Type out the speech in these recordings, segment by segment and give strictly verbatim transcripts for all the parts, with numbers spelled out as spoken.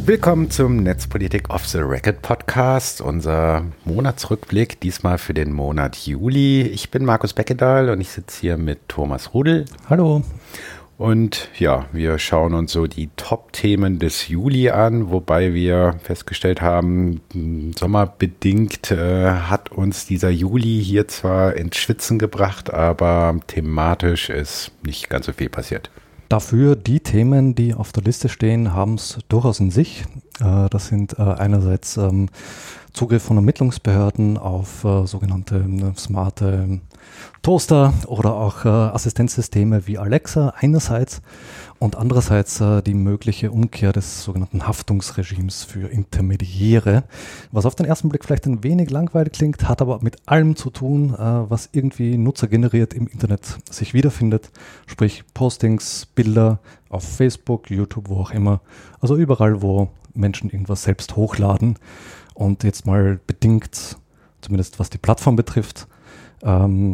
Willkommen zum Netzpolitik Off the Record Podcast, unser Monatsrückblick, diesmal für den Monat Juli. Ich bin Markus Beckedahl und ich sitze hier mit Thomas Rudel. Hallo. Und ja, wir schauen uns so die Top-Themen des Juli an, wobei wir festgestellt haben, sommerbedingt äh, hat uns dieser Juli hier zwar ins Schwitzen gebracht, aber thematisch ist nicht ganz so viel passiert. Dafür die Themen, die auf der Liste stehen, haben es durchaus in sich. Äh, das sind äh, einerseits ähm, Zugriff von Ermittlungsbehörden auf äh, sogenannte äh, smarte Toaster oder auch äh, Assistenzsysteme wie Alexa einerseits und andererseits äh, die mögliche Umkehr des sogenannten Haftungsregimes für Intermediäre, was auf den ersten Blick vielleicht ein wenig langweilig klingt, hat aber mit allem zu tun, äh, was irgendwie nutzergeneriert im Internet sich wiederfindet, sprich Postings, Bilder auf Facebook, YouTube, wo auch immer, also überall, wo Menschen irgendwas selbst hochladen und jetzt mal bedingt, zumindest was die Plattform betrifft, ähm,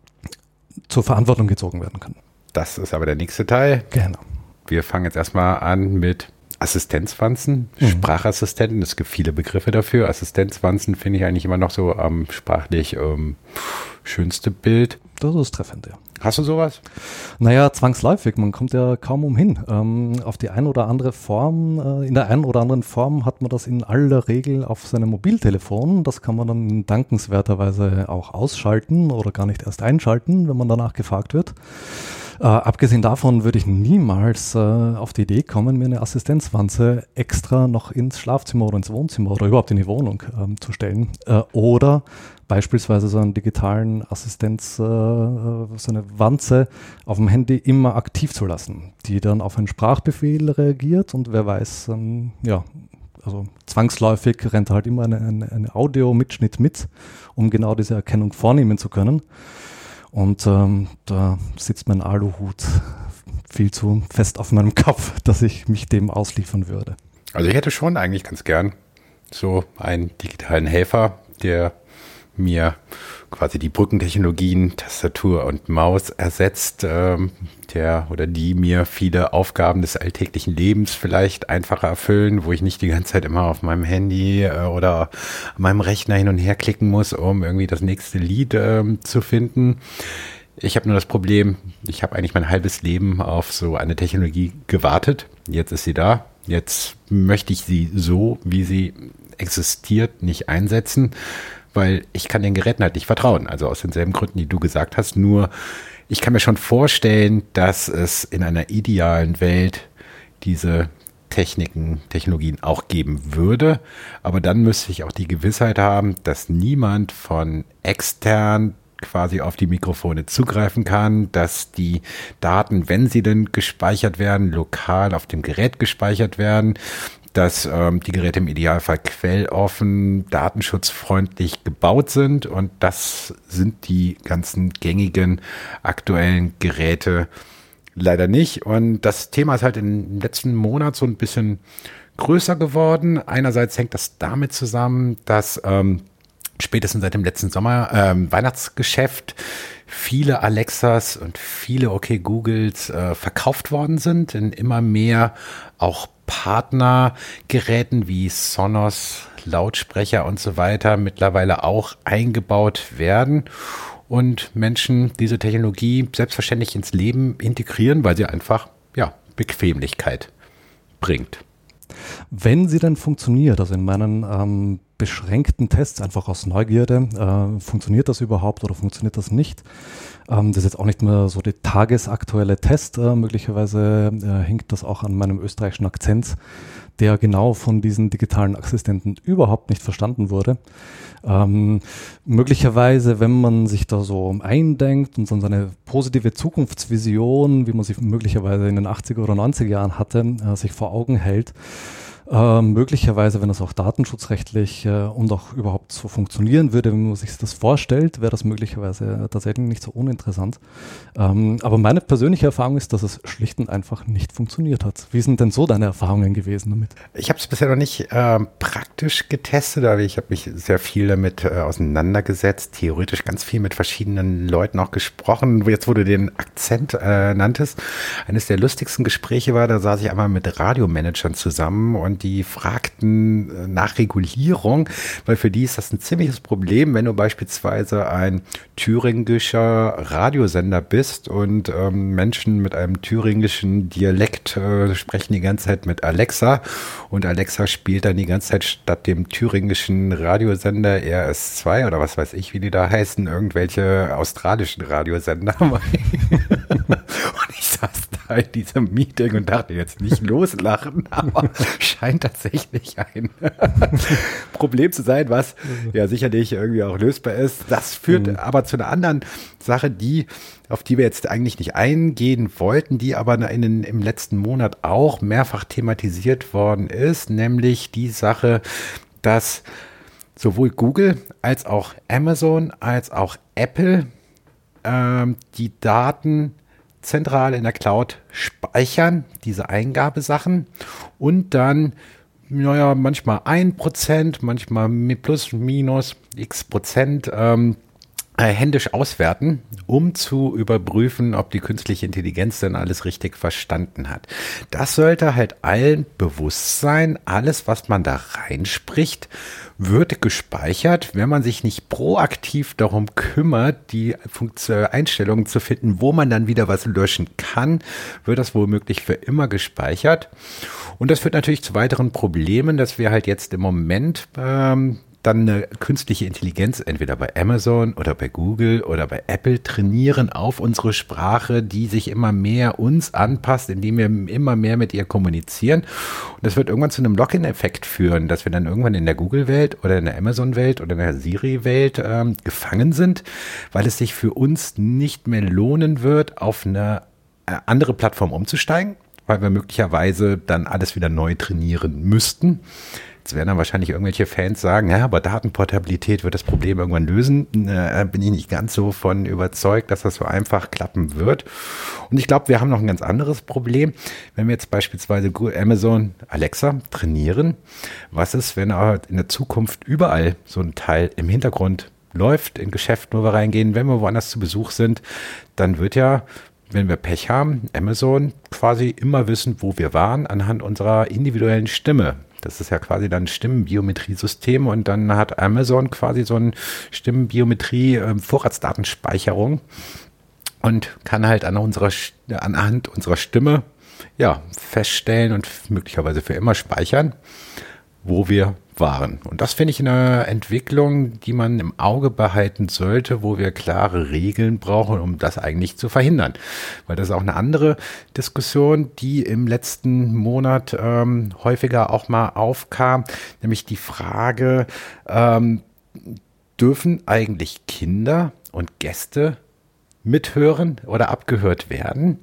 zur Verantwortung gezogen werden kann. Das ist aber der nächste Teil. Genau. Wir fangen jetzt erstmal an mit Assistenzwanzen, mhm. Sprachassistenten. Es gibt viele Begriffe dafür. Assistenzwanzen finde ich eigentlich immer noch so am sprachlich ähm, schönste Bild. Das ist treffend, ja. Hast du sowas? Naja, zwangsläufig. Man kommt ja kaum umhin. Ähm, auf die eine oder andere Form, äh, in der einen oder anderen Form hat man das in aller Regel auf seinem Mobiltelefon. Das kann man dann dankenswerterweise auch ausschalten oder gar nicht erst einschalten, wenn man danach gefragt wird. Äh, abgesehen davon würde ich niemals äh, auf die Idee kommen, mir eine Assistenzwanze extra noch ins Schlafzimmer oder ins Wohnzimmer oder überhaupt in die Wohnung ähm, zu stellen. Äh, oder beispielsweise so einen digitalen Assistenz, äh, so eine Wanze auf dem Handy immer aktiv zu lassen, die dann auf einen Sprachbefehl reagiert und wer weiß, ähm, ja, also zwangsläufig rennt halt immer eine, eine, eine Audio-Mitschnitt mit, um genau diese Erkennung vornehmen zu können. Und ähm, da sitzt mein Aluhut viel zu fest auf meinem Kopf, dass ich mich dem ausliefern würde. Also ich hätte schon eigentlich ganz gern so einen digitalen Helfer, der mir quasi die Brückentechnologien, Tastatur und Maus ersetzt, ähm, der oder die mir viele Aufgaben des alltäglichen Lebens vielleicht einfacher erfüllen, wo ich nicht die ganze Zeit immer auf meinem Handy äh, oder an meinem Rechner hin und her klicken muss, um irgendwie das nächste Lied ähm, zu finden. Ich habe nur das Problem, ich habe eigentlich mein halbes Leben auf so eine Technologie gewartet. Jetzt ist sie da. Jetzt möchte ich sie so, wie sie existiert, nicht einsetzen, weil ich kann den Geräten halt nicht vertrauen. Also aus denselben Gründen, die du gesagt hast. Nur ich kann mir schon vorstellen, dass es in einer idealen Welt diese Techniken, Technologien auch geben würde. Aber dann müsste ich auch die Gewissheit haben, dass niemand von extern quasi auf die Mikrofone zugreifen kann, dass die Daten, wenn sie denn gespeichert werden, lokal auf dem Gerät gespeichert werden, dass ähm, die Geräte im Idealfall quelloffen, datenschutzfreundlich gebaut sind und das sind die ganzen gängigen aktuellen Geräte leider nicht. Und das Thema ist halt im letzten Monat so ein bisschen größer geworden. Einerseits hängt das damit zusammen, dass ähm, spätestens seit dem letzten Sommer ähm, Weihnachtsgeschäft viele Alexas und viele Okay Googles äh, verkauft worden sind in immer mehr auch Partnergeräten wie Sonos, Lautsprecher und so weiter mittlerweile auch eingebaut werden und Menschen diese Technologie selbstverständlich ins Leben integrieren, weil sie einfach ja Bequemlichkeit bringt. Wenn sie denn funktioniert, also in meinen ähm, beschränkten Tests, einfach aus Neugierde, äh, funktioniert das überhaupt oder funktioniert das nicht? Ähm, das ist jetzt auch nicht mehr so der tagesaktuelle Test, äh, möglicherweise äh, hinkt das auch an meinem österreichischen Akzent, der genau von diesen digitalen Assistenten überhaupt nicht verstanden wurde. Ähm, möglicherweise, wenn man sich da so eindenkt und so eine positive Zukunftsvision, wie man sie möglicherweise in den achtziger oder neunziger Jahren hatte, äh, sich vor Augen hält, Äh, möglicherweise, wenn das auch datenschutzrechtlich äh, und auch überhaupt so funktionieren würde, wenn man sich das vorstellt, wäre das möglicherweise tatsächlich nicht so uninteressant. Ähm, aber meine persönliche Erfahrung ist, dass es schlicht und einfach nicht funktioniert hat. Wie sind denn so deine Erfahrungen gewesen damit? Ich habe es bisher noch nicht äh, praktisch getestet, aber ich habe mich sehr viel damit äh, auseinandergesetzt, theoretisch ganz viel mit verschiedenen Leuten auch gesprochen. Jetzt, wo du den Akzent äh, nanntest, eines der lustigsten Gespräche war, da saß ich einmal mit Radiomanagern zusammen und die fragten nach Regulierung, weil für die ist das ein ziemliches Problem, wenn du beispielsweise ein thüringischer Radiosender bist und ähm, Menschen mit einem thüringischen Dialekt äh, sprechen die ganze Zeit mit Alexa und Alexa spielt dann die ganze Zeit statt dem thüringischen Radiosender R S zwei oder was weiß ich, wie die da heißen, irgendwelche australischen Radiosender. Und ich saß da in diesem Meeting und dachte jetzt nicht loslachen, aber scheint tatsächlich ein Problem zu sein, was ja sicherlich irgendwie auch lösbar ist. Das führt mhm. aber zu einer anderen Sache, die, auf die wir jetzt eigentlich nicht eingehen wollten, die aber in den, im letzten Monat auch mehrfach thematisiert worden ist, nämlich die Sache, dass sowohl Google als auch Amazon als auch Apple ähm, die Daten zentral in der Cloud speichern, diese Eingabesachen, und dann, naja, manchmal ein Prozent, manchmal mit plus, minus x Prozent ähm, händisch auswerten, um zu überprüfen, ob die künstliche Intelligenz denn alles richtig verstanden hat. Das sollte halt allen bewusst sein. Alles, was man da reinspricht, wird gespeichert. Wenn man sich nicht proaktiv darum kümmert, die Einstellungen zu finden, wo man dann wieder was löschen kann, wird das womöglich für immer gespeichert. Und das führt natürlich zu weiteren Problemen, dass wir halt jetzt im Moment ähm, dann eine künstliche Intelligenz entweder bei Amazon oder bei Google oder bei Apple trainieren auf unsere Sprache, die sich immer mehr uns anpasst, indem wir immer mehr mit ihr kommunizieren. Und das wird irgendwann zu einem Lock-in-Effekt führen, dass wir dann irgendwann in der Google-Welt oder in der Amazon-Welt oder in der Siri-Welt ähm, gefangen sind, weil es sich für uns nicht mehr lohnen wird, auf eine andere Plattform umzusteigen, weil wir möglicherweise dann alles wieder neu trainieren müssten. Jetzt werden dann wahrscheinlich irgendwelche Fans sagen, ja, aber Datenportabilität wird das Problem irgendwann lösen. Äh, bin ich nicht ganz so von überzeugt, dass das so einfach klappen wird. Und ich glaube, wir haben noch ein ganz anderes Problem. Wenn wir jetzt beispielsweise Amazon Alexa trainieren, was ist, wenn in der Zukunft überall so ein Teil im Hintergrund läuft, in Geschäften, wo wir reingehen, wenn wir woanders zu Besuch sind, dann wird ja, wenn wir Pech haben, Amazon quasi immer wissen, wo wir waren, anhand unserer individuellen Stimme. Das ist ja quasi dann ein Stimmenbiometrie-System und dann hat Amazon quasi so ein Stimmenbiometrie-Vorratsdatenspeicherung und kann halt an unserer, anhand unserer Stimme ja feststellen und möglicherweise für immer speichern, wo wir waren. Und das finde ich eine Entwicklung, die man im Auge behalten sollte, wo wir klare Regeln brauchen, um das eigentlich zu verhindern. Weil das ist auch eine andere Diskussion, die im letzten Monat ähm, häufiger auch mal aufkam, nämlich die Frage, ähm, dürfen eigentlich Kinder und Gäste mithören oder abgehört werden?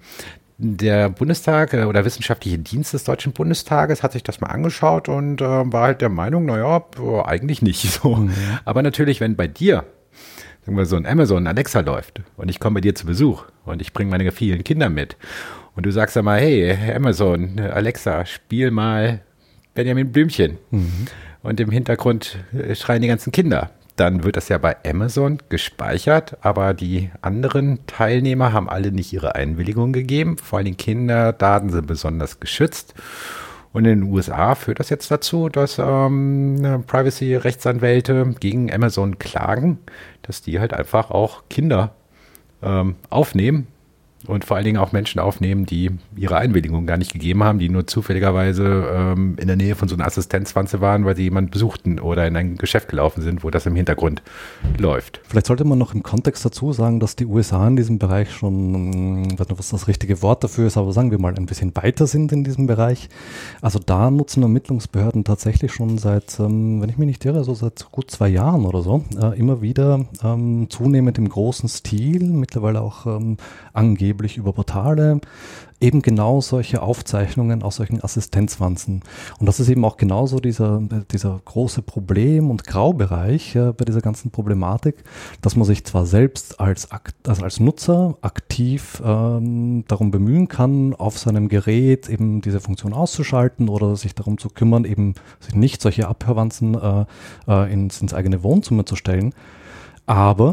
Der Bundestag oder der Wissenschaftliche Dienst des Deutschen Bundestages hat sich das mal angeschaut und äh, war halt der Meinung, naja, eigentlich nicht so. Mhm. Aber natürlich, wenn bei dir, sagen wir so ein Amazon, Alexa läuft und ich komme bei dir zu Besuch und ich bringe meine vielen Kinder mit und du sagst dann mal, hey, Amazon, Alexa, spiel mal Benjamin Blümchen. Mhm. Und im Hintergrund schreien die ganzen Kinder. Dann wird das ja bei Amazon gespeichert, aber die anderen Teilnehmer haben alle nicht ihre Einwilligung gegeben. Vor allem Kinderdaten sind besonders geschützt. Und in den U S A führt das jetzt dazu, dass ähm, Privacy-Rechtsanwälte gegen Amazon klagen, dass die halt einfach auch Kinder ähm, aufnehmen. Und vor allen Dingen auch Menschen aufnehmen, die ihre Einwilligung gar nicht gegeben haben, die nur zufälligerweise ähm, in der Nähe von so einer Assistenzwanze waren, weil sie jemanden besuchten oder in ein Geschäft gelaufen sind, wo das im Hintergrund läuft. Vielleicht sollte man noch im Kontext dazu sagen, dass die U S A in diesem Bereich schon, ich weiß nicht, was das richtige Wort dafür ist, aber sagen wir mal ein bisschen weiter sind in diesem Bereich. Also da nutzen Ermittlungsbehörden tatsächlich schon seit, ähm, wenn ich mich nicht irre, so seit gut zwei Jahren oder so, äh, immer wieder ähm, zunehmend im großen Stil, mittlerweile auch ähm, angeblich über Portale, eben genau solche Aufzeichnungen aus solchen Assistenzwanzen. Und das ist eben auch genauso dieser, dieser große Problem- und Graubereich äh, bei dieser ganzen Problematik, dass man sich zwar selbst als, also als Nutzer aktiv ähm, darum bemühen kann, auf seinem Gerät eben diese Funktion auszuschalten oder sich darum zu kümmern, eben sich nicht solche Abhörwanzen äh, äh, ins, ins eigene Wohnzimmer zu stellen, aber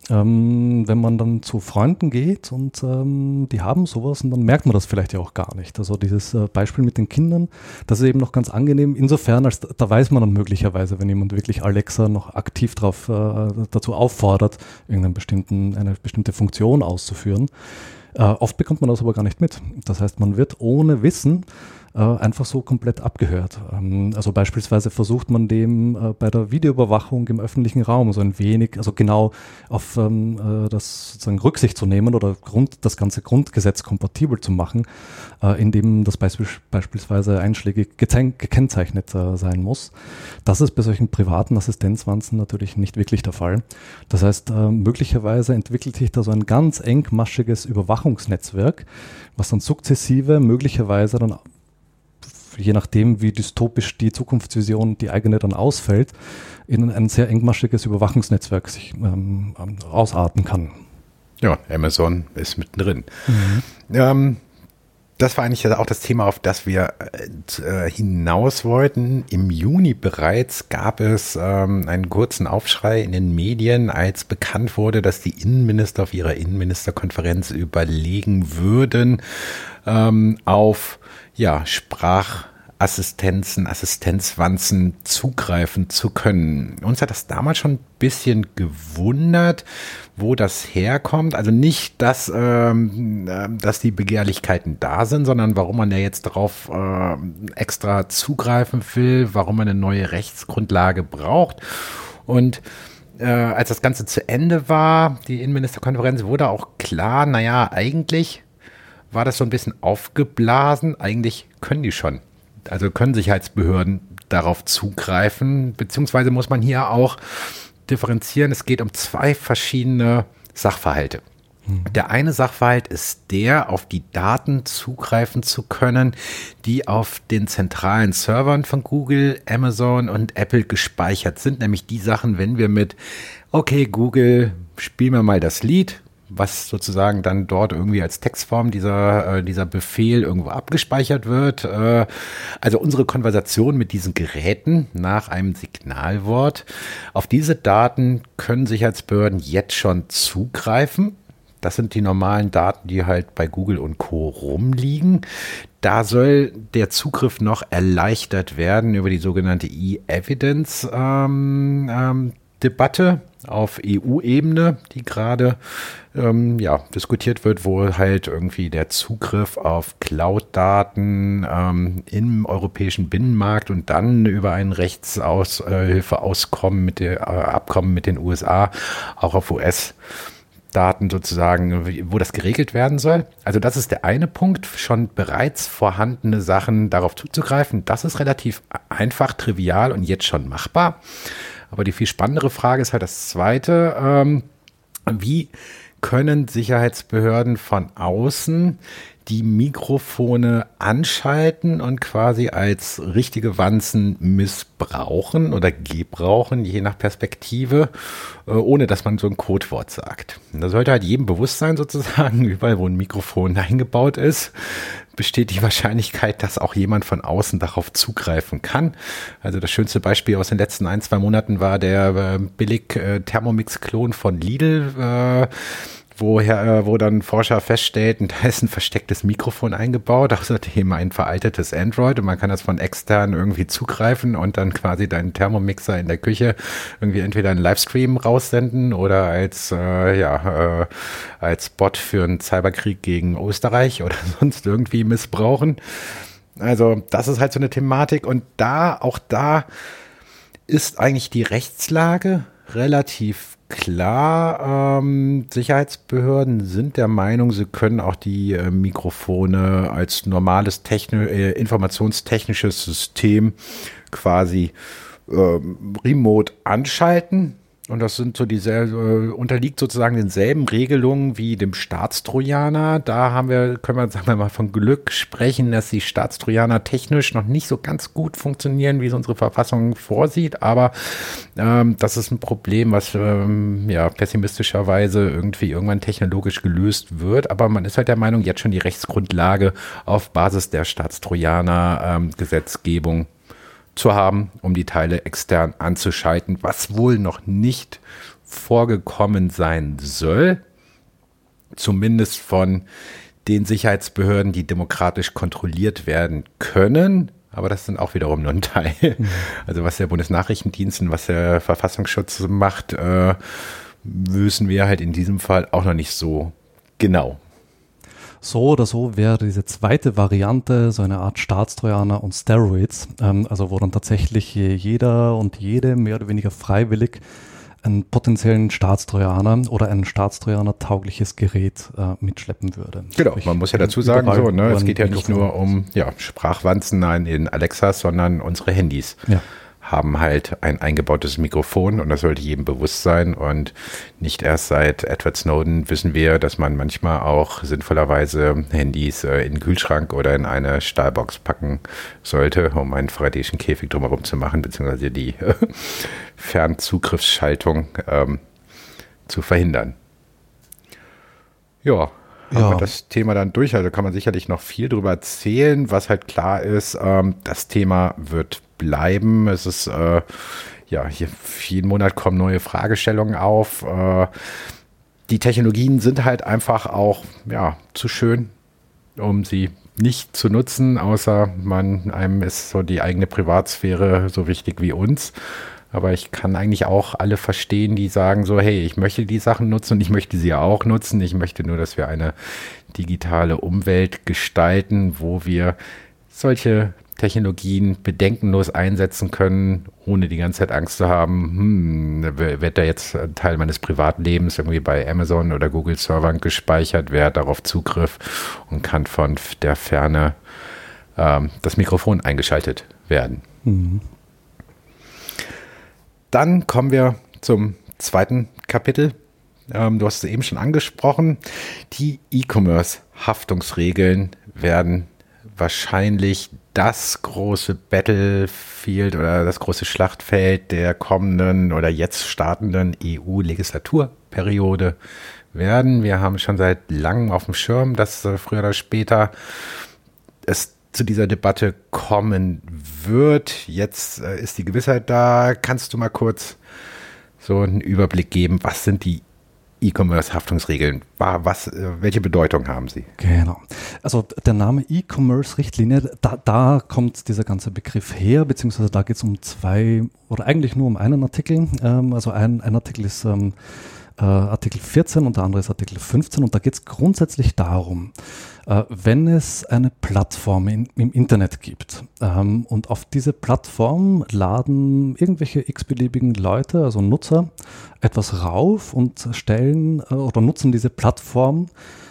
Ähm, wenn man dann zu Freunden geht und ähm, die haben sowas und dann merkt man das vielleicht ja auch gar nicht. Also dieses äh, Beispiel mit den Kindern, das ist eben noch ganz angenehm, insofern, als da, da weiß man dann möglicherweise, wenn jemand wirklich Alexa noch aktiv drauf, äh, dazu auffordert, irgendeinen bestimmten, eine bestimmte Funktion auszuführen. Äh, oft bekommt man das aber gar nicht mit. Das heißt, man wird ohne Wissen äh, einfach so komplett abgehört. Ähm, also beispielsweise versucht man dem äh, bei der Videoüberwachung im öffentlichen Raum so ein wenig, also genau auf ähm, äh, das sozusagen Rücksicht zu nehmen oder Grund, das ganze Grundgesetz kompatibel zu machen, äh, indem das beisp- beispielsweise einschlägig gezen- gekennzeichnet äh, sein muss. Das ist bei solchen privaten Assistenzwanzen natürlich nicht wirklich der Fall. Das heißt, äh, möglicherweise entwickelt sich da so ein ganz engmaschiges Überwachungsnetzwerk, was dann sukzessive möglicherweise dann, je nachdem wie dystopisch die Zukunftsvision, die eigene dann ausfällt, in ein sehr engmaschiges Überwachungsnetzwerk sich ähm, ausarten kann. Ja, Amazon ist mittendrin. Mhm. Ähm, das war eigentlich auch das Thema, auf das wir äh, hinaus wollten. Im Juni bereits gab es ähm, einen kurzen Aufschrei in den Medien, als bekannt wurde, dass die Innenminister auf ihrer Innenministerkonferenz überlegen würden, ähm, auf ja, Sprachassistenzen, Assistenzwanzen zugreifen zu können. Uns hat das damals schon ein bisschen gewundert, wo das herkommt. Also nicht, dass, ähm, dass die Begehrlichkeiten da sind, sondern warum man ja jetzt darauf äh, extra zugreifen will, warum man eine neue Rechtsgrundlage braucht. Und äh, als das Ganze zu Ende war, die Innenministerkonferenz, wurde auch klar, naja, eigentlich war das so ein bisschen aufgeblasen. Eigentlich können die schon. Also können Sicherheitsbehörden darauf zugreifen, beziehungsweise muss man hier auch differenzieren. Es geht um zwei verschiedene Sachverhalte. Hm. Der eine Sachverhalt ist der, auf die Daten zugreifen zu können, die auf den zentralen Servern von Google, Amazon und Apple gespeichert sind. Nämlich die Sachen, wenn wir mit, okay, Google, spiel mir mal das Lied, was sozusagen dann dort irgendwie als Textform dieser, äh, dieser Befehl irgendwo abgespeichert wird. Äh, also unsere Konversation mit diesen Geräten nach einem Signalwort. Auf diese Daten können Sicherheitsbehörden jetzt schon zugreifen. Das sind die normalen Daten, die halt bei Google und Co. rumliegen. Da soll der Zugriff noch erleichtert werden über die sogenannte E-Evidence ähm, ähm, Debatte auf E U-Ebene, die gerade ähm, ja, diskutiert wird, wo halt irgendwie der Zugriff auf Cloud-Daten ähm, im europäischen Binnenmarkt und dann über ein Rechtshilfeauskommen mit der äh, Abkommen mit den U S A auch auf U S-Daten sozusagen, wo das geregelt werden soll. Also das ist der eine Punkt, schon bereits vorhandene Sachen darauf zuzugreifen. Das ist relativ einfach, trivial und jetzt schon machbar. Aber die viel spannendere Frage ist halt das zweite, ähm, wie können Sicherheitsbehörden von außen die Mikrofone anschalten und quasi als richtige Wanzen missbrauchen oder gebrauchen, je nach Perspektive, äh, ohne dass man so ein Codewort sagt. Und da sollte halt jedem bewusst sein sozusagen, überall wo ein Mikrofon eingebaut ist, besteht die Wahrscheinlichkeit, dass auch jemand von außen darauf zugreifen kann. Also das schönste Beispiel aus den letzten ein, zwei Monaten war der äh, billig äh, Thermomix-Klon von Lidl, äh, wo, äh, wo dann Forscher feststellten, da ist ein verstecktes Mikrofon eingebaut, außerdem ein veraltetes Android und man kann das von extern irgendwie zugreifen und dann quasi deinen Thermomixer in der Küche irgendwie entweder einen Livestream raussenden oder als, äh, ja, äh, als Bot für einen Cyberkrieg gegen Österreich oder sonst irgendwie missbrauchen. Also das ist halt so eine Thematik und da, auch da ist eigentlich die Rechtslage relativ klar. Ähm, Sicherheitsbehörden sind der Meinung, sie können auch die äh, Mikrofone als normales Techni- äh, informationstechnisches System quasi äh, remote anschalten. Und das sind so dieselbe, äh, unterliegt sozusagen denselben Regelungen wie dem Staatstrojaner. Da haben wir, können wir, sagen wir mal, von Glück sprechen, dass die Staatstrojaner technisch noch nicht so ganz gut funktionieren, wie es unsere Verfassung vorsieht. Aber ähm, das ist ein Problem, was ähm, ja pessimistischerweise irgendwie irgendwann technologisch gelöst wird. Aber man ist halt der Meinung, jetzt schon die Rechtsgrundlage auf Basis der Staatstrojaner-Gesetzgebung zu haben, um die Teile extern anzuschalten, was wohl noch nicht vorgekommen sein soll, zumindest von den Sicherheitsbehörden, die demokratisch kontrolliert werden können. Aber das sind auch wiederum nur ein Teil. Mhm. Also was der Bundesnachrichtendienst und was der Verfassungsschutz macht, äh, wissen wir halt in diesem Fall auch noch nicht so genau. So oder so wäre diese zweite Variante so eine Art Staatstrojaner und Steroids, ähm, also wo dann tatsächlich jeder und jede mehr oder weniger freiwillig einen potenziellen Staatstrojaner oder ein Staatstrojaner taugliches Gerät äh, mitschleppen würde. Genau, Sprich, man muss ja dazu sagen, so, ne, es geht ja nicht nur um ja, Sprachwanzen in Alexa, sondern unsere Handys. Ja. Haben halt ein eingebautes Mikrofon und das sollte jedem bewusst sein. Und nicht erst seit Edward Snowden wissen wir, dass man manchmal auch sinnvollerweise Handys äh, in den Kühlschrank oder in eine Stahlbox packen sollte, um einen faradäischen Käfig drumherum zu machen, beziehungsweise die äh, Fernzugriffsschaltung ähm, zu verhindern. Ja. Haben ja. wir das Thema dann durch. Also kann man sicherlich noch viel drüber erzählen. Was halt klar ist, ähm, das Thema wird bleiben. Es ist, äh, ja, hier jeden Monat kommen neue Fragestellungen auf. Äh, die Technologien sind halt einfach auch, ja, zu schön, um sie nicht zu nutzen, außer man, einem ist so die eigene Privatsphäre so wichtig wie uns. Aber ich kann eigentlich auch alle verstehen, die sagen so, hey, ich möchte die Sachen nutzen und ich möchte sie ja auch nutzen. Ich möchte nur, dass wir eine digitale Umwelt gestalten, wo wir solche Technologien bedenkenlos einsetzen können, ohne die ganze Zeit Angst zu haben, hm, wird da jetzt ein Teil meines Privatlebens irgendwie bei Amazon oder Google-Servern gespeichert, wer hat darauf Zugriff und kann von der Ferne ähm, das Mikrofon eingeschaltet werden. Mhm. Dann kommen wir zum zweiten Kapitel. Ähm, du hast es eben schon angesprochen. Die E-Commerce-Haftungsregeln werden wahrscheinlich das große Battlefield oder das große Schlachtfeld der kommenden oder jetzt startenden E U-Legislaturperiode werden. Wir haben schon seit langem auf dem Schirm, dass äh, früher oder später es zu dieser Debatte kommen wird. Jetzt äh, ist die Gewissheit da. Kannst du mal kurz so einen Überblick geben, was sind die E-Commerce-Haftungsregeln? Was, äh, welche Bedeutung haben sie? Genau. Also der Name E-Commerce-Richtlinie, da, da kommt dieser ganze Begriff her, beziehungsweise da geht es um zwei oder eigentlich nur um einen Artikel. Ähm, also ein, ein Artikel ist ähm, äh, Artikel vierzehn und der andere ist Artikel fünfzehn und da geht es grundsätzlich darum, äh, wenn es eine Plattform in, im Internet gibt ähm, und auf diese Plattform laden irgendwelche x-beliebigen Leute, also Nutzer, etwas rauf und stellen äh, oder nutzen diese Plattform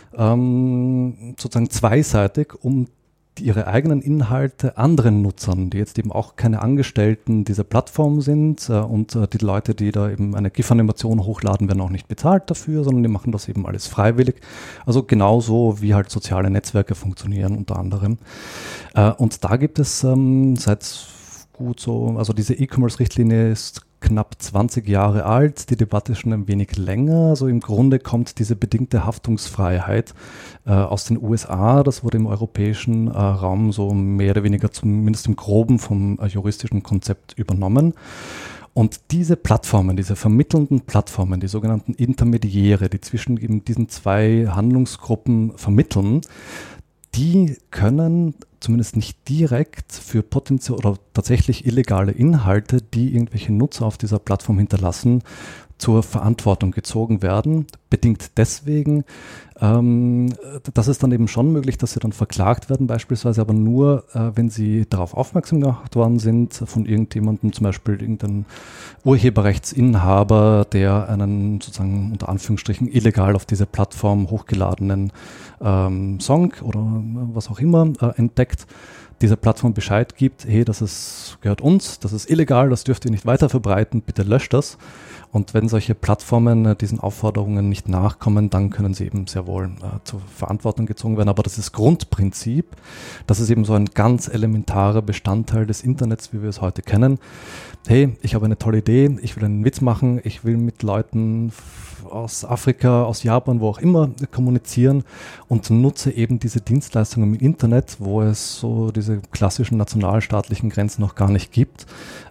ähm, sozusagen zweiseitig, um ihre eigenen Inhalte anderen Nutzern, die jetzt eben auch keine Angestellten dieser Plattform sind äh, und äh, die Leute, die da eben eine GIF-Animation hochladen, werden auch nicht bezahlt dafür, sondern die machen das eben alles freiwillig. Also genauso wie halt soziale Netzwerke funktionieren unter anderem. Äh, und da gibt es ähm, seit gut so, also diese E-Commerce-Richtlinie ist knapp zwanzig Jahre alt, die Debatte ist schon ein wenig länger. Also im Grunde kommt diese bedingte Haftungsfreiheit äh, aus den U S A. Das wurde im europäischen äh, Raum so mehr oder weniger zumindest im Groben vom äh, juristischen Konzept übernommen. Und diese Plattformen, diese vermittelnden Plattformen, die sogenannten Intermediäre, die zwischen eben diesen zwei Handlungsgruppen vermitteln, die können zumindest nicht direkt für potenziell oder tatsächlich illegale Inhalte, die irgendwelche Nutzer auf dieser Plattform hinterlassen, zur Verantwortung gezogen werden. Bedingt deswegen, ähm, das ist dann eben schon möglich, dass sie dann verklagt werden, beispielsweise aber nur, äh, wenn sie darauf aufmerksam gemacht worden sind von irgendjemandem, zum Beispiel irgendein Urheberrechtsinhaber, der einen sozusagen unter Anführungsstrichen illegal auf diese Plattform hochgeladenen ähm, Song oder was auch immer äh, entdeckt, dieser Plattform Bescheid gibt, hey, das ist, gehört uns, das ist illegal, das dürft ihr nicht weiter verbreiten, bitte löscht das. Und wenn solche Plattformen äh, diesen Aufforderungen nicht nachkommen, dann können sie eben sehr wohl äh, zur Verantwortung gezogen werden. Aber das ist Grundprinzip, das ist eben so ein ganz elementarer Bestandteil des Internets, wie wir es heute kennen. Hey, ich habe eine tolle Idee, ich will einen Witz machen, ich will mit Leuten aus Afrika, aus Japan, wo auch immer kommunizieren und nutze eben diese Dienstleistungen im Internet, wo es so diese klassischen nationalstaatlichen Grenzen noch gar nicht gibt,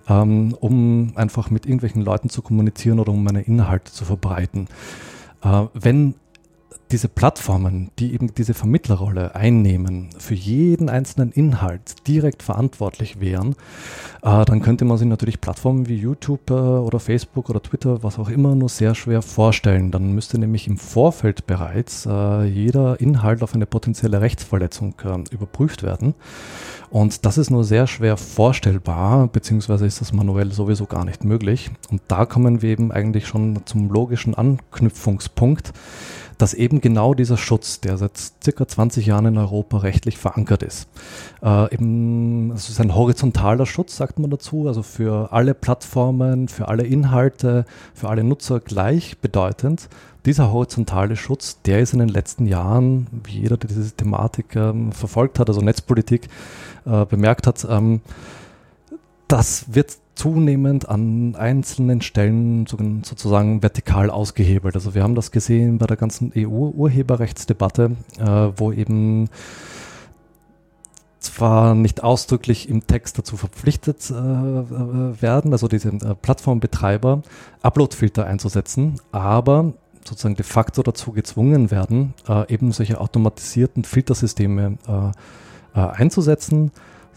ähm, um einfach mit irgendwelchen Leuten zu kommunizieren oder um meine Inhalte zu verbreiten. Äh, wenn diese Plattformen, die eben diese Vermittlerrolle einnehmen, für jeden einzelnen Inhalt direkt verantwortlich wären, äh, dann könnte man sich natürlich Plattformen wie YouTube äh, oder Facebook oder Twitter, was auch immer, nur sehr schwer vorstellen. Dann müsste nämlich im Vorfeld bereits äh, jeder Inhalt auf eine potenzielle Rechtsverletzung äh, überprüft werden. Und das ist nur sehr schwer vorstellbar, beziehungsweise ist das manuell sowieso gar nicht möglich. Und da kommen wir eben eigentlich schon zum logischen Anknüpfungspunkt, dass eben genau dieser Schutz, der seit circa zwanzig Jahren in Europa rechtlich verankert ist. Äh, eben, es ist ein horizontaler Schutz, sagt man dazu, also für alle Plattformen, für alle Inhalte, für alle Nutzer gleichbedeutend. Dieser horizontale Schutz, der ist in den letzten Jahren, wie jeder, der diese Thematik ähm, verfolgt hat, also Netzpolitik, äh, bemerkt hat, ähm, das wird zunehmend an einzelnen Stellen sozusagen vertikal ausgehebelt. Also wir haben das gesehen bei der ganzen E U-Urheberrechtsdebatte, äh, wo eben zwar nicht ausdrücklich im Text dazu verpflichtet äh, werden, also diese äh, Plattformbetreiber Uploadfilter einzusetzen, aber sozusagen de facto dazu gezwungen werden, äh, eben solche automatisierten Filtersysteme äh, äh, einzusetzen.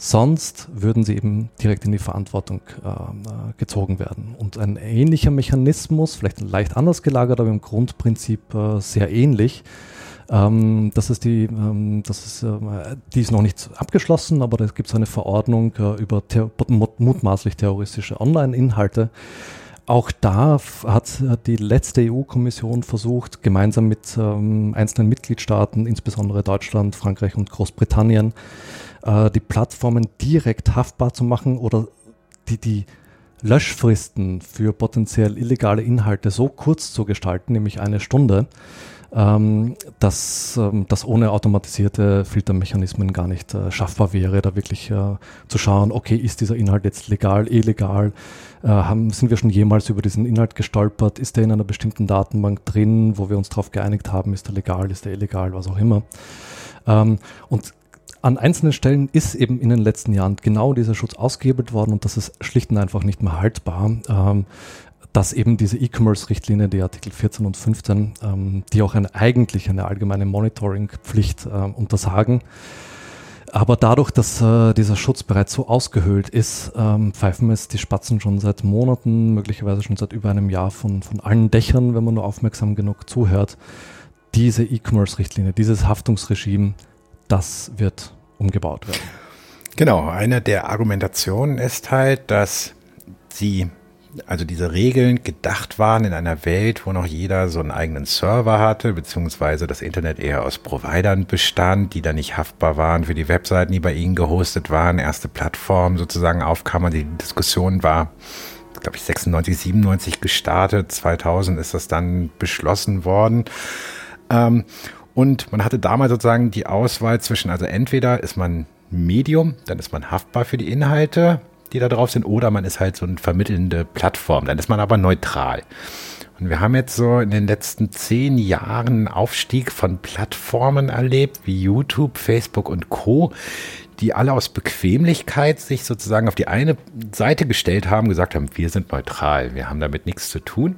Sonst würden sie eben direkt in die Verantwortung äh, gezogen werden. Und ein ähnlicher Mechanismus, vielleicht leicht anders gelagert, aber im Grundprinzip äh, sehr ähnlich. Ähm, das ist die, ähm, das ist, äh, die ist noch nicht abgeschlossen, aber da gibt es eine Verordnung äh, über ter- mutmaßlich terroristische Online-Inhalte. Auch da hat die letzte E U-Kommission versucht, gemeinsam mit ähm, einzelnen Mitgliedstaaten, insbesondere Deutschland, Frankreich und Großbritannien, äh, die Plattformen direkt haftbar zu machen oder die, die Löschfristen für potenziell illegale Inhalte so kurz zu gestalten, nämlich eine Stunde, ähm, dass ähm, das ohne automatisierte Filtermechanismen gar nicht äh, schaffbar wäre, da wirklich äh, zu schauen, okay, ist dieser Inhalt jetzt legal, illegal, äh, haben, sind wir schon jemals über diesen Inhalt gestolpert, ist der in einer bestimmten Datenbank drin, wo wir uns darauf geeinigt haben, ist der legal, ist der illegal, was auch immer. Ähm, und an einzelnen Stellen ist eben in den letzten Jahren genau dieser Schutz ausgehebelt worden und das ist schlicht und einfach nicht mehr haltbar. Ähm, dass eben diese E-Commerce-Richtlinie, die Artikel vierzehn und fünfzehn, ähm, die auch eine, eigentlich eine allgemeine Monitoring-Pflicht äh, untersagen. Aber dadurch, dass äh, dieser Schutz bereits so ausgehöhlt ist, ähm, pfeifen es die Spatzen schon seit Monaten, möglicherweise schon seit über einem Jahr von, von allen Dächern, wenn man nur aufmerksam genug zuhört. Diese E-Commerce-Richtlinie, dieses Haftungsregime, das wird umgebaut werden. Genau, eine der Argumentationen ist halt, dass sie also diese Regeln gedacht waren in einer Welt, wo noch jeder so einen eigenen Server hatte, beziehungsweise das Internet eher aus Providern bestand, die dann nicht haftbar waren für die Webseiten, die bei ihnen gehostet waren, erste Plattformen sozusagen aufkamen. Die Diskussion war, glaube ich, sechsundneunzig, siebenundneunzig gestartet, zweitausend ist das dann beschlossen worden. Ähm, und man hatte damals sozusagen die Auswahl zwischen, also entweder ist man Medium, dann ist man haftbar für die Inhalte, die da drauf sind, oder man ist halt so eine vermittelnde Plattform, dann ist man aber neutral. Und wir haben jetzt so in den letzten zehn Jahren einen Aufstieg von Plattformen erlebt, wie YouTube, Facebook und Co., die alle aus Bequemlichkeit sich sozusagen auf die eine Seite gestellt haben, gesagt haben, wir sind neutral, wir haben damit nichts zu tun,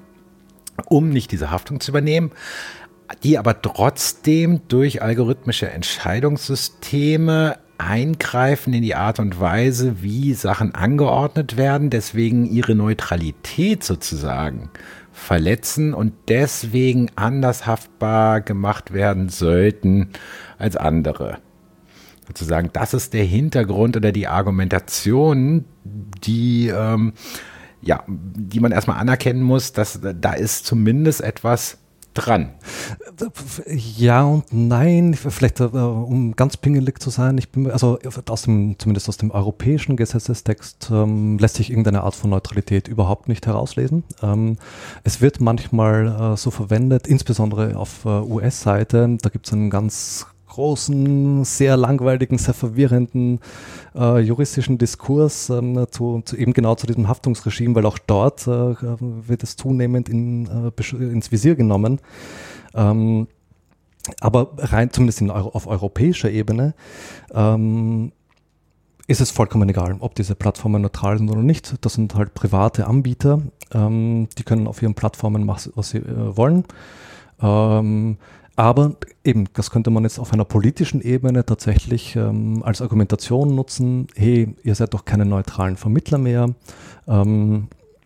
um nicht diese Haftung zu übernehmen, die aber trotzdem durch algorithmische Entscheidungssysteme eingreifen in die Art und Weise, wie Sachen angeordnet werden, deswegen ihre Neutralität sozusagen verletzen und deswegen anders haftbar gemacht werden sollten als andere. Sozusagen, das ist der Hintergrund oder die Argumentation, die, ähm, ja, die man erstmal anerkennen muss, dass da ist zumindest etwas dran. Ja und nein, vielleicht äh, um ganz pingelig zu sein, ich bin, also aus dem, zumindest aus dem europäischen Gesetzestext ähm, lässt sich irgendeine Art von Neutralität überhaupt nicht herauslesen. Ähm, es wird manchmal äh, so verwendet, insbesondere auf äh, U S-Seite, da gibt es einen ganz großen, sehr langweiligen, sehr verwirrenden äh, juristischen Diskurs ähm, zu, zu eben genau zu diesem Haftungsregime, weil auch dort äh, wird es zunehmend in, äh, ins Visier genommen. Ähm, aber rein zumindest in, auf europäischer Ebene ähm, ist es vollkommen egal, ob diese Plattformen neutral sind oder nicht. Das sind halt private Anbieter, ähm, die können auf ihren Plattformen machen, was sie äh, wollen. Ähm, aber eben, das könnte man jetzt auf einer politischen Ebene tatsächlich ähm, als Argumentation nutzen. Hey, ihr seid doch keine neutralen Vermittler mehr. Ähm,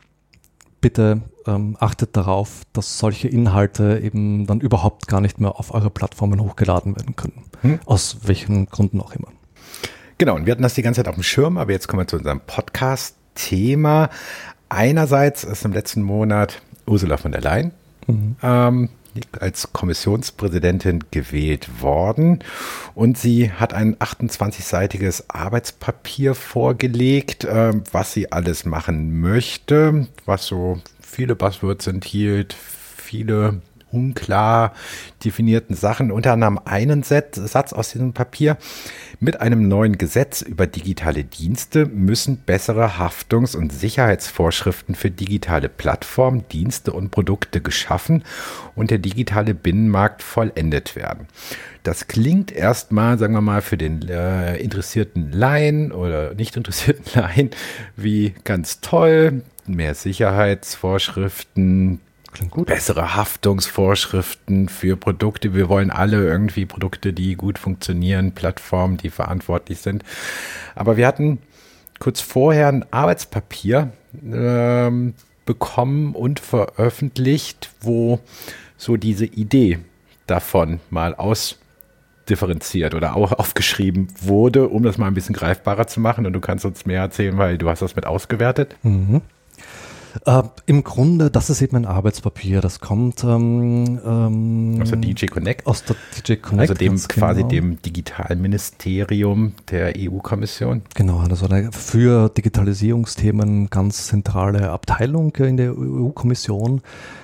bitte ähm, achtet darauf, dass solche Inhalte eben dann überhaupt gar nicht mehr auf eure Plattformen hochgeladen werden können. Hm. Aus welchen Gründen auch immer. Genau, und wir hatten das die ganze Zeit auf dem Schirm, aber jetzt kommen wir zu unserem Podcast-Thema. Einerseits ist im letzten Monat Ursula von der Leyen mhm. ähm, als Kommissionspräsidentin gewählt worden und sie hat ein achtundzwanzigseitiges Arbeitspapier vorgelegt, äh, was sie alles machen möchte, was so viele Buzzwords enthielt, viele unklar definierten Sachen, unter anderem einen Satz aus diesem Papier. Mit einem neuen Gesetz über digitale Dienste müssen bessere Haftungs- und Sicherheitsvorschriften für digitale Plattformen, Dienste und Produkte geschaffen und der digitale Binnenmarkt vollendet werden. Das klingt erstmal, sagen wir mal, für den äh, interessierten Laien oder nicht interessierten Laien wie ganz toll. Mehr Sicherheitsvorschriften, klingt gut. Bessere Haftungsvorschriften für Produkte. Wir wollen alle irgendwie Produkte, die gut funktionieren, Plattformen, die verantwortlich sind. Aber wir hatten kurz vorher ein Arbeitspapier ähm, bekommen und veröffentlicht, wo so diese Idee davon mal ausdifferenziert oder auch aufgeschrieben wurde, um das mal ein bisschen greifbarer zu machen. Und du kannst uns mehr erzählen, weil du hast das mit ausgewertet. Mhm. Äh, Im Grunde, das ist eben ein Arbeitspapier, das kommt ähm, ähm, aus der D J Connect. Aus der D J Connect. Also dem quasi genau. dem Digitalministerium der E U-Kommission. Genau, also eine für Digitalisierungsthemen ganz zentrale Abteilung in der E U-Kommission.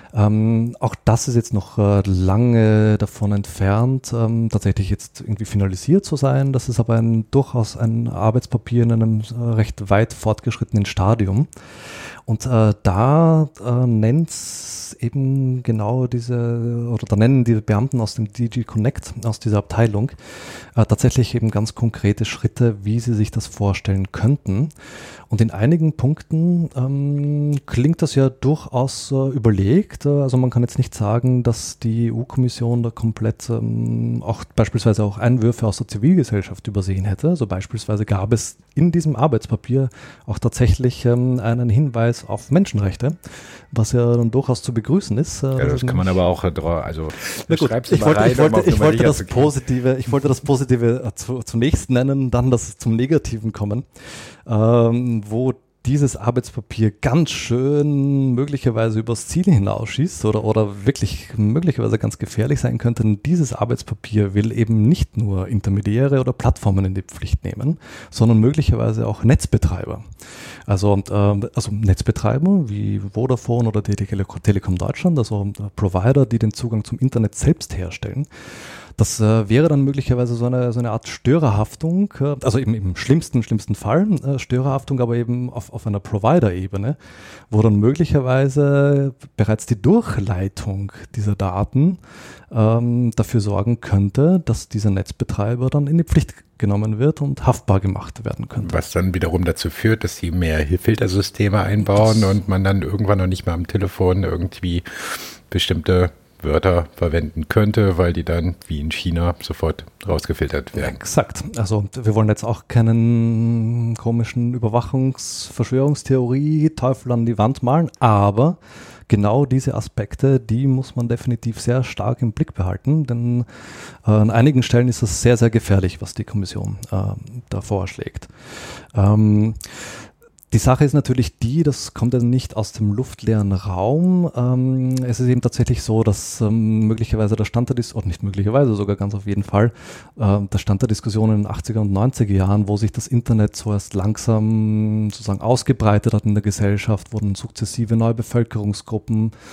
Ähm, auch das ist jetzt noch äh, lange davon entfernt, ähm, tatsächlich jetzt irgendwie finalisiert zu sein. Das ist aber ein, durchaus ein Arbeitspapier in einem äh, recht weit fortgeschrittenen Stadium. Und äh, da äh, nennt eben genau diese, oder da nennen die Beamten aus dem D G Connect, aus dieser Abteilung, äh, tatsächlich eben ganz konkrete Schritte, wie sie sich das vorstellen könnten. Und in einigen Punkten ähm, klingt das ja durchaus äh, überlegt. Also man kann jetzt nicht sagen, dass die E U-Kommission da komplett ähm, auch beispielsweise auch Einwürfe aus der Zivilgesellschaft übersehen hätte. Also beispielsweise gab es in diesem Arbeitspapier auch tatsächlich ähm, einen Hinweis auf Menschenrechte, was ja dann durchaus zu begrüßen ist. Ja, das kann man aber auch, also na gut, ich wollte, rein, ich wollte, ich wollte das Positive, ich wollte das Positive zu, zunächst nennen, dann das zum Negativen kommen, ähm, wo dieses Arbeitspapier ganz schön möglicherweise übers Ziel hinausschießt oder, oder wirklich möglicherweise ganz gefährlich sein könnte. Denn dieses Arbeitspapier will eben nicht nur Intermediäre oder Plattformen in die Pflicht nehmen, sondern möglicherweise auch Netzbetreiber. Also, äh, also Netzbetreiber wie Vodafone oder Tele- Telekom Deutschland, also Provider, die den Zugang zum Internet selbst herstellen. Das äh, wäre dann möglicherweise so eine, so eine Art Störerhaftung, äh, also eben im schlimmsten, schlimmsten Fall äh, Störerhaftung, aber eben auf, auf einer Provider-Ebene, wo dann möglicherweise bereits die Durchleitung dieser Daten ähm, dafür sorgen könnte, dass dieser Netzbetreiber dann in die Pflicht genommen wird und haftbar gemacht werden könnte. Was dann wiederum dazu führt, dass sie mehr Filtersysteme einbauen das und man dann irgendwann noch nicht mehr am Telefon irgendwie bestimmte Wörter verwenden könnte, weil die dann wie in China sofort rausgefiltert werden. Exakt. Also wir wollen jetzt auch keinen komischen Überwachungs-Verschwörungstheorie Teufel an die Wand malen, aber genau diese Aspekte, die muss man definitiv sehr stark im Blick behalten, denn äh, an einigen Stellen ist es sehr, sehr gefährlich, was die Kommission äh, da vorschlägt. Ähm, Die Sache ist natürlich die, das kommt ja nicht aus dem luftleeren Raum. Ähm, es ist eben tatsächlich so, dass ähm, möglicherweise der Stand der Diskussion, oder nicht möglicherweise, sogar ganz auf jeden Fall, äh, der Stand der Diskussion in den achtziger und neunziger Jahren, wo sich das Internet so erst langsam sozusagen ausgebreitet hat in der Gesellschaft, wurden sukzessive neue Bevölkerungsgruppen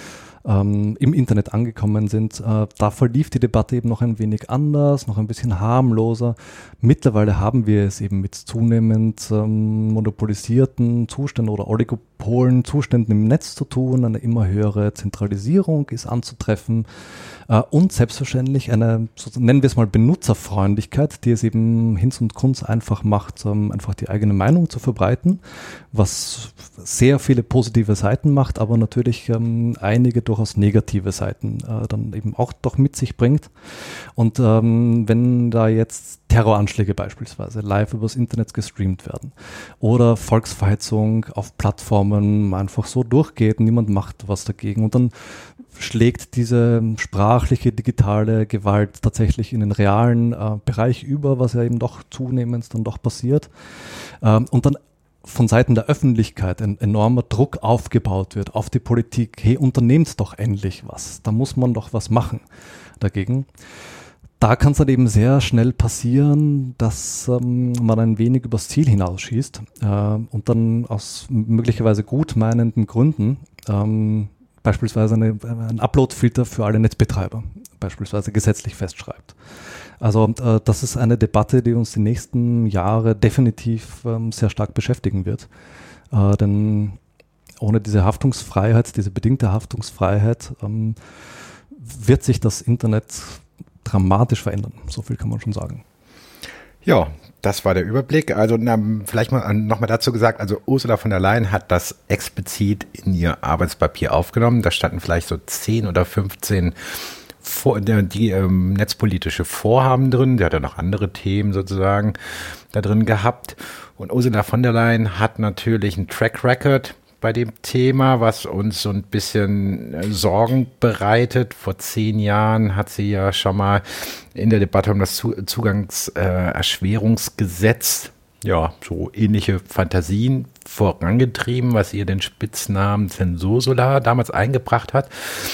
ähm, im Internet angekommen sind. Äh, da verlief die Debatte eben noch ein wenig anders, noch ein bisschen harmloser. Mittlerweile haben wir es eben mit zunehmend ähm, monopolisierten Zuständen oder Oligopolen Zuständen im Netz zu tun. Eine immer höhere Zentralisierung ist anzutreffen äh, und selbstverständlich eine, so nennen wir es mal, Benutzerfreundlichkeit, die es eben Hinz und Kunz einfach macht, ähm, einfach die eigene Meinung zu verbreiten, was sehr viele positive Seiten macht, aber natürlich ähm, einige durchaus negative Seiten äh, dann eben auch doch mit sich bringt. Und ähm, wenn da jetzt Terroranschläge beispielsweise live übers Internet gestreamt werden oder Volksverhetzung auf Plattformen einfach so durchgeht, niemand macht was dagegen und dann schlägt diese sprachliche, digitale Gewalt tatsächlich in den realen äh, Bereich über, was ja eben doch zunehmend dann doch passiert. Ähm, und dann von Seiten der Öffentlichkeit ein enormer Druck aufgebaut wird auf die Politik. Hey, unternehmt doch endlich was. Da muss man doch was machen dagegen. Da kann es dann eben sehr schnell passieren, dass ähm, man ein wenig übers Ziel hinausschießt äh, und dann aus möglicherweise gut meinenden Gründen ähm, beispielsweise eine, einen Upload-Filter für alle Netzbetreiber beispielsweise gesetzlich festschreibt. Also äh, das ist eine Debatte, die uns die nächsten Jahre definitiv ähm, sehr stark beschäftigen wird. Äh, denn ohne diese Haftungsfreiheit, diese bedingte Haftungsfreiheit, ähm, wird sich das Internet dramatisch verändern. So viel kann man schon sagen. Ja, das war der Überblick. Also na, vielleicht mal nochmal dazu gesagt, also Ursula von der Leyen hat das explizit in ihr Arbeitspapier aufgenommen. Da standen vielleicht so zehn oder fünfzehn Vor, die, die ähm, netzpolitische Vorhaben drin. Die hat ja noch andere Themen sozusagen da drin gehabt. Und Ursula von der Leyen hat natürlich einen Track Record bei dem Thema, was uns so ein bisschen äh, Sorgen bereitet. Vor zehn Jahren hat sie ja schon mal in der Debatte um das Zu- Zugangserschwerungsgesetz äh, ja so ähnliche Fantasien vorangetrieben, was ihr den Spitznamen Zensursula damals eingebracht hat.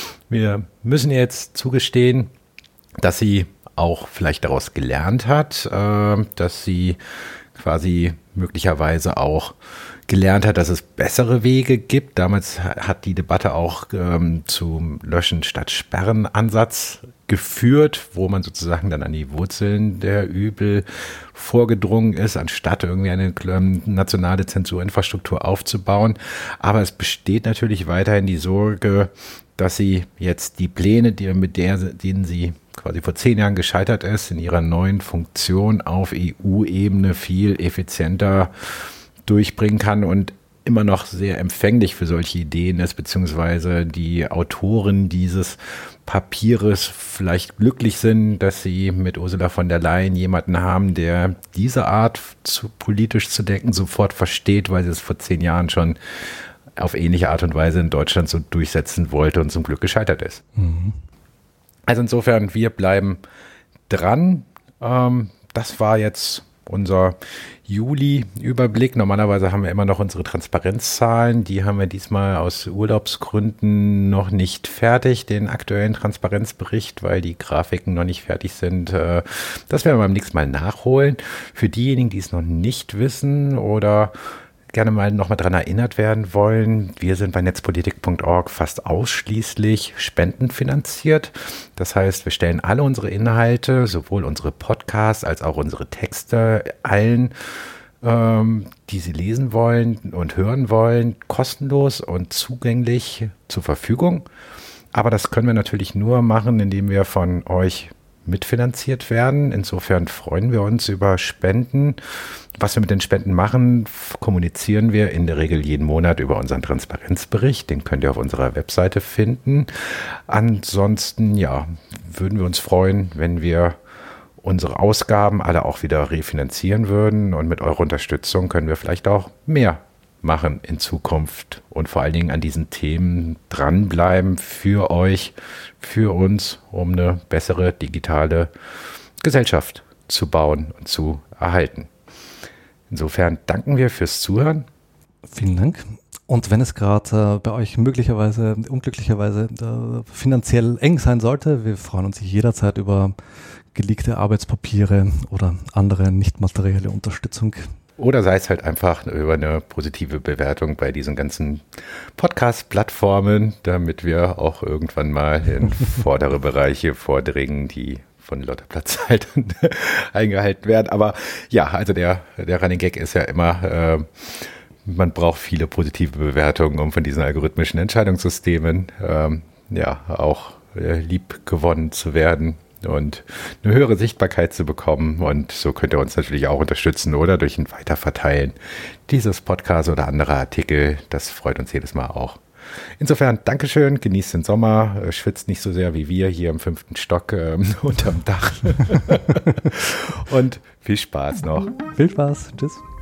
Wir müssen jetzt zugestehen, dass sie auch vielleicht daraus gelernt hat, äh, dass sie quasi möglicherweise auch gelernt hat, dass es bessere Wege gibt. Damals hat die Debatte auch ähm, zum Löschen statt Sperren Ansatz geführt, wo man sozusagen dann an die Wurzeln der Übel vorgedrungen ist, anstatt irgendwie eine ähm, nationale Zensurinfrastruktur aufzubauen. Aber es besteht natürlich weiterhin die Sorge, dass sie jetzt die Pläne, die, mit der, denen sie quasi vor zehn Jahren gescheitert ist, in ihrer neuen Funktion auf E U-Ebene viel effizienter durchbringen kann und immer noch sehr empfänglich für solche Ideen ist, beziehungsweise die Autoren dieses Papieres vielleicht glücklich sind, dass sie mit Ursula von der Leyen jemanden haben, der diese Art zu, politisch zu denken sofort versteht, weil sie es vor zehn Jahren schon auf ähnliche Art und Weise in Deutschland so durchsetzen wollte und zum Glück gescheitert ist. Mhm. Also insofern, wir bleiben dran. Ähm, das war jetzt unser Juli-Überblick. Normalerweise haben wir immer noch unsere Transparenzzahlen. Die haben wir diesmal aus Urlaubsgründen noch nicht fertig, den aktuellen Transparenzbericht, weil die Grafiken noch nicht fertig sind. Das werden wir beim nächsten Mal nachholen. Für diejenigen, die es noch nicht wissen oder gerne mal nochmal dran erinnert werden wollen, wir sind bei netzpolitik punkt org fast ausschließlich spendenfinanziert. Das heißt, wir stellen alle unsere Inhalte, sowohl unsere Podcasts als auch unsere Texte, allen, ähm, die sie lesen wollen und hören wollen, kostenlos und zugänglich zur Verfügung. Aber das können wir natürlich nur machen, indem wir von euch mitfinanziert werden. Insofern freuen wir uns über Spenden. Was wir mit den Spenden machen, kommunizieren wir in der Regel jeden Monat über unseren Transparenzbericht. Den könnt ihr auf unserer Webseite finden. Ansonsten, ja, würden wir uns freuen, wenn wir unsere Ausgaben alle auch wieder refinanzieren würden. Und mit eurer Unterstützung können wir vielleicht auch mehr machen in Zukunft und vor allen Dingen an diesen Themen dranbleiben für euch, für uns, um eine bessere digitale Gesellschaft zu bauen und zu erhalten. Insofern danken wir fürs Zuhören. Vielen Dank. Und wenn es gerade äh, bei euch möglicherweise, unglücklicherweise äh, finanziell eng sein sollte, wir freuen uns jederzeit über geleakte Arbeitspapiere oder andere nicht materielle Unterstützung. Oder sei es halt einfach über eine positive Bewertung bei diesen ganzen Podcast-Plattformen, damit wir auch irgendwann mal in vordere Bereiche vordringen, die von lauter Platzhaltern eingehalten werden. Aber ja, also der, der Running Gag ist ja immer, äh, man braucht viele positive Bewertungen, um von diesen algorithmischen Entscheidungssystemen ähm, ja auch äh, lieb gewonnen zu werden und eine höhere Sichtbarkeit zu bekommen. Und so könnt ihr uns natürlich auch unterstützen oder durch ein Weiterverteilen dieses Podcast oder andere Artikel. Das freut uns jedes Mal auch. Insofern, Dankeschön, genießt den Sommer, schwitzt nicht so sehr wie wir hier im fünften Stock ähm, unterm Dach. Und viel Spaß noch. Viel Spaß, tschüss.